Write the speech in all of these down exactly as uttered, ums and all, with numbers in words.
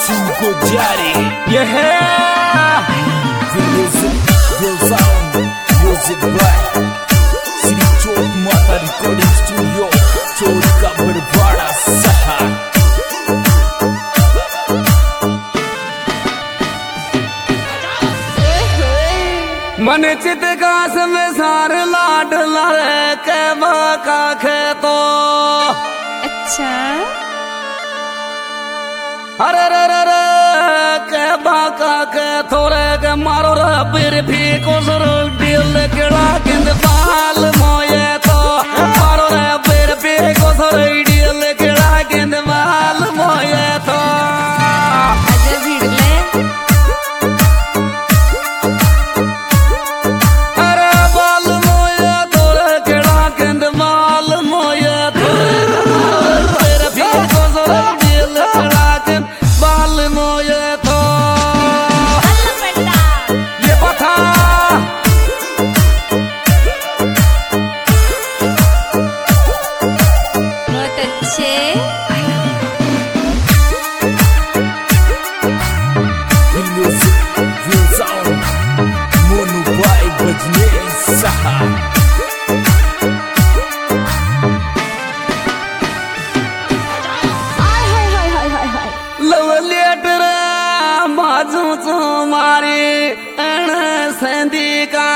को जारी ये है music sound music by Shri चोट माता रिकॉर्डिंग स्टूडियो चोट का बरवाड़ा सहा मन चित गास में सार लाड लड़े के बाका खेतो अच्छा अरे रे रे रे के बाका के थोड़े के मारो रे फिर भी कोसर दिल केड़ा किंद बाल मोये तो मारो रे फिर भी कोसर दिल केड़ा किंद बाल मोये तो अजय भिड़ले अरे बाल मोये थोड़े केड़ा किंद बाल मोये तो फिर भी कोसर दिल केड़ा किंद बाल मोये तो ये बता बहुत अच्छे म्यूजिक व्यू साउंड मोनू भाई बजने सहा हाय हाय हाय हाय हाय हाय लव लेटर बाजू तुम्हारी अण संदी का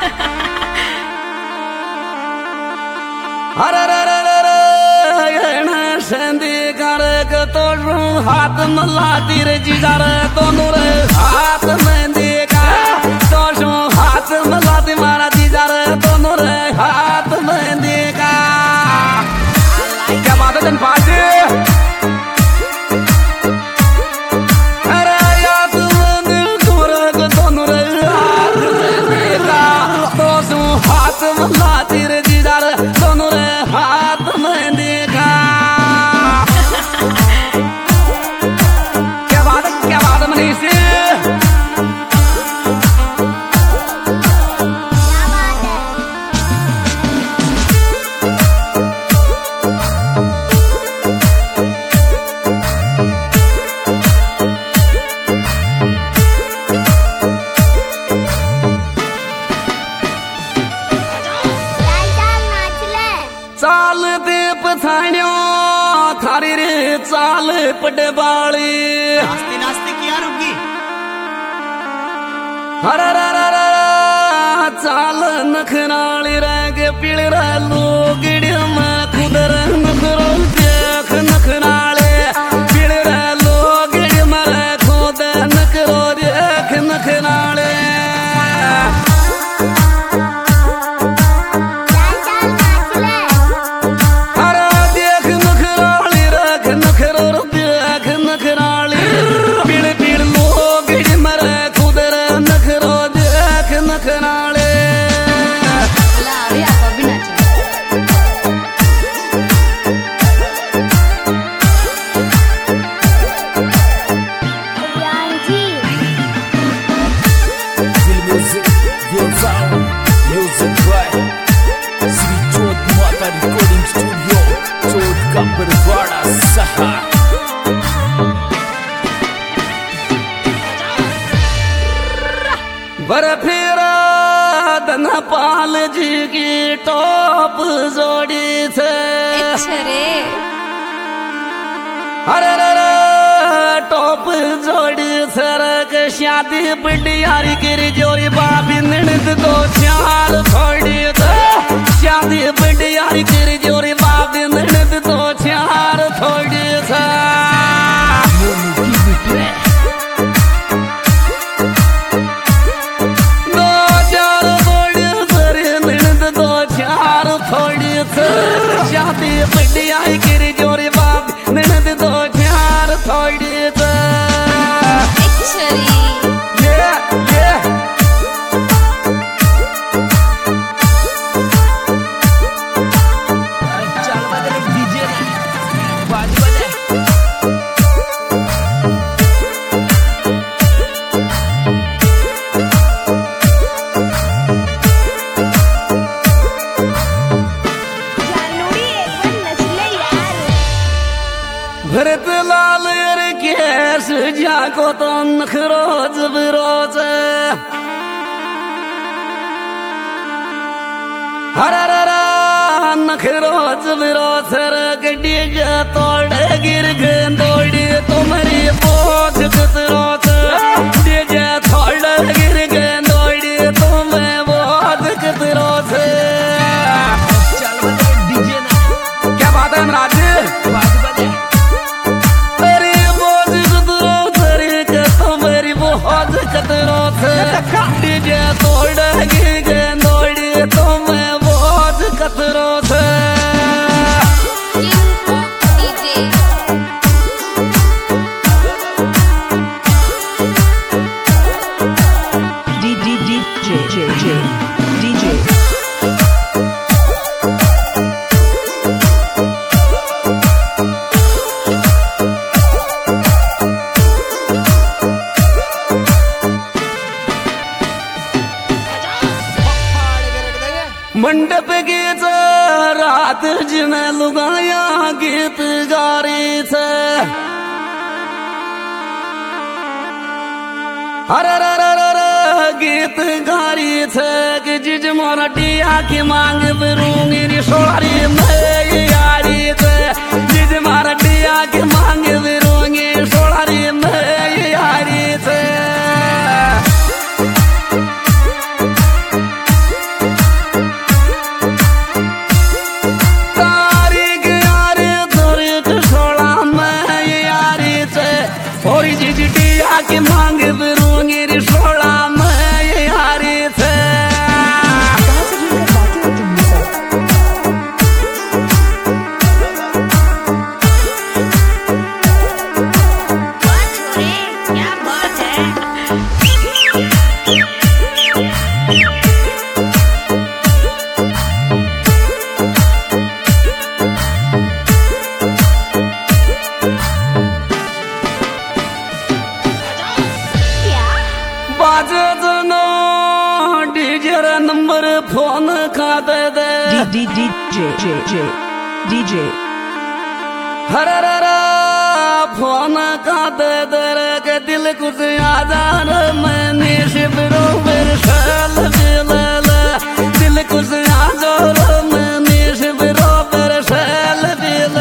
अरे रे रे रे रे अण संदी कर के तो हाथ मला तीर जिगर दोनों रे हाथ में देखा तो हाथ मला तुम्हारा जिगर दोनों रे हाथ में देखा क्या बात है जनपाजी हाथ मला तेरे दीदार दोनों रे हाथ में देखा क्या बात है क्या बात है मनीष चाल दे पछाण्यो थारी रे चाल पटबाली नास्ते नास्ते किया रुकी हर चाल नखनाली रंग पीड़ लोगड़ी में खुदर नखरो देख नखनाले पीड़ लोगड़ी में खुद नखरो देख नखनाले रिकॉर्डिंग स्टूडियो चोट का बरवाड़ा सहा बर्फीरा धनपाल जी की टॉप जोड़ी से अच्छा रे अरे रे रे टॉप जोड़ी सर के शादी बडियारी गिरी जोरी बाबी ननद को चाल छोड़ी तो शादी बडियारी गिरी जोरी बाबी ननद को चार छोड़ी सा दो चार बड़ी सर ननद दो चार छोड़ी सा शादी बडियारी गिरी जोरी बाबी ननद दो चार छोड़ी सा अच्छा रे Yeah, yeah. चल बजा डीजे बाज बजा जानूरी एक बार नचले यार को तो नखरोज बिरोज हररा नखरोज बिरोज गड्डी तोड़ गिर गंदोड़ी तुम्हारी बोझ कतरोज डीजे तोड़ गिर गंदोड़ी तुम्हें बोझ कतरोज क्या बात है राज तेरी बोझ कतरोज के तुम्हारी बोझ कतरोज डीजे तोड़ गिर गंदोड़ी तुम्हें बोझ कतरोज मंडप गीत रात जिन्हें लुगाया गीत गारी से हर गीत गारी से कि जिज मोरटिया की मांग बिरूंगी रिशोड़ी में यारी से जिज मोरटिया की मांग बिरूंगी सोड़ी में यारी से की मांग बिरूंगी रिशोड़ा में यारी थे क्या बात है बाजे जनो डीजे नंबर फोन का दे दे डीजे डीजे हररा फोन का दे दे के दिल कुछ आजार मैंने शिवरो फिर शाल दिल दिल कुछ आजार मैंने शिवरो फिर शाल दिल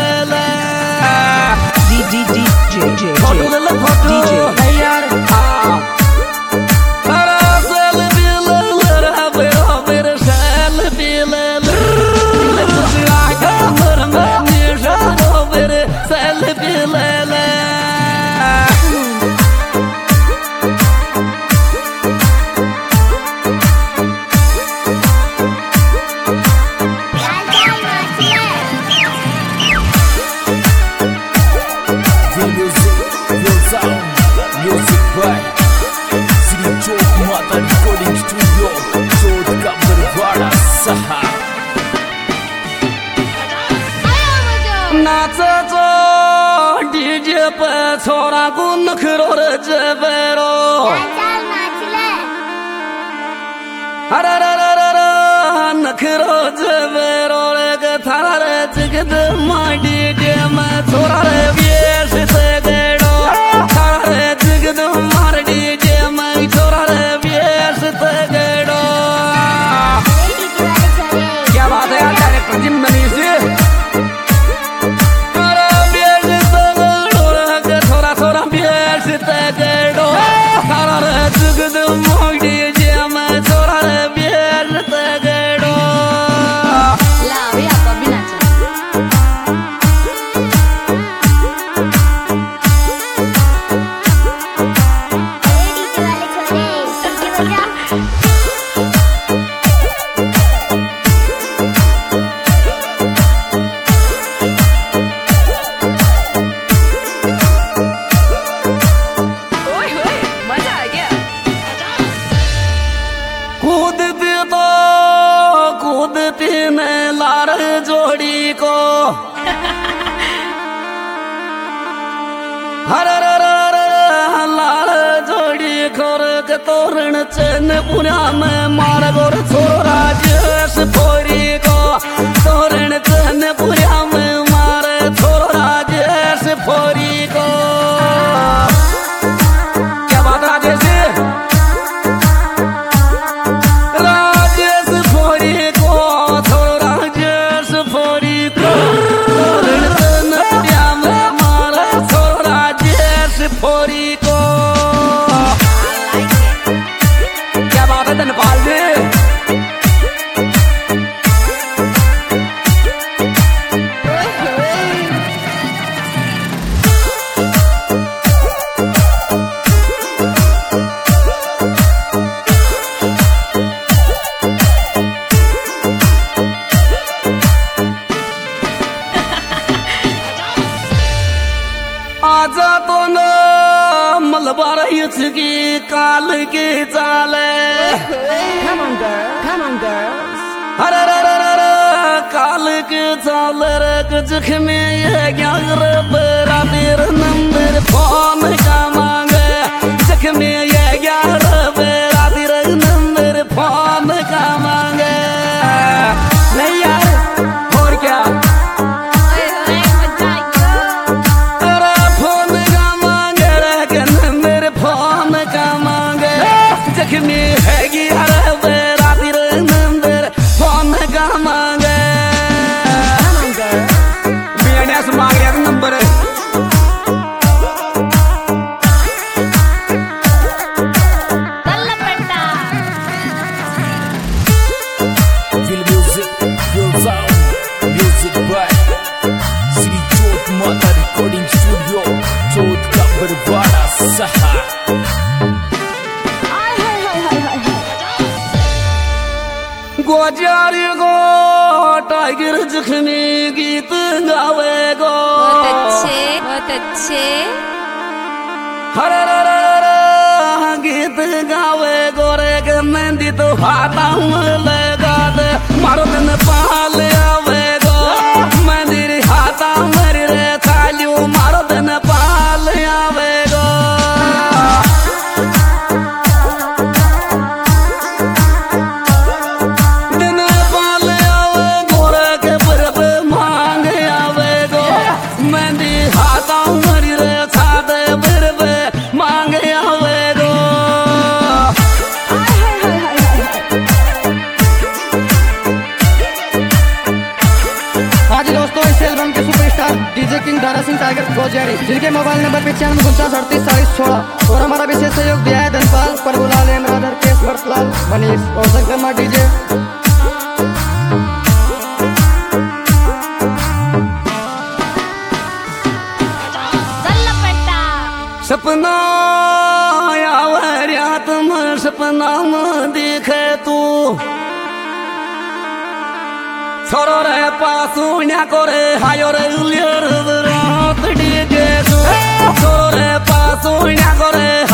डीजे फोटो ले फोटो है यार हाँ नाचे जो डीजे पे छोरा को नखरो रे जबेरो हरे रे रे रे रे नखरो जबेरो रे के थारा रे चिकद मां डीजे में छोरा रे वेश से गेड़ो थारा रे चिकद मार डीजे में छोरा रे वेश से गेड़ो क्या बात है यार डायरेक्टर जिम्मनी से हर लाल जोड़ी खोर के तोरण चन पुरा में मार गोर छोरा जस फोरी को तोरण चन पुरा में मार छोरा जस फोरी को खबर की काल के चाले Come on, girl. Come on, girls. अरे रे रे रे रे काल के चाले रे कुछ में ये ग्यार बरा तेरे नंबर फोन का मांगे जख में ये ग्यार बरा तेरे नंबर फोन का मांगे नहीं यार और क्या तेरा फोन का मांगे रे के नंबर फोन का मांगे जख में है ग्यार बरा तेरे नंबर फोन का मांगे Come on, girl. बेड़िया से मांग रहा number Tallapetta. Feel music, feel sound, music by Sri Jot Mata Recording Studio, Jot ka Barwada Saha. Hi, hi, hi, hi, hi, hi. Gojari गो टाइगर जख्मी गीत गावे गो बहुत अच्छे बहुत अच्छे हर गीत गावे गोरे के मेहंदी तो हाथा लगा दे मारो दिन पाल आवे गो मेहंदी रे हाथा मरी रे थालियो मारो दिन पाल आवे गो दिन पाल आवे गोरे के बरब मांग आवे गो मेहंदी हाथा मरी रे थादे बरब मांग आवे गो Hi, hi, hi, hi, hi, hi. हाँ जी दोस्तों, इस एल्बम के superstar DJ king Dara Singh tiger Gojari, जिनके मोबाइल नंबर पचानवे उनचास अड़तीस चालीस सोलह और हमारा विशेष सहयोग दिया है धनपाल प्रभुलाल एम राधर केश भरतलाल मनीष और संक्रमा डीजे। Tallapetta. सपना आया तुम सपना में देखे तू छोरो रे पासू न्या करे हायो रे उलियर रात डीजे तू छोरो रे पासू न्या करे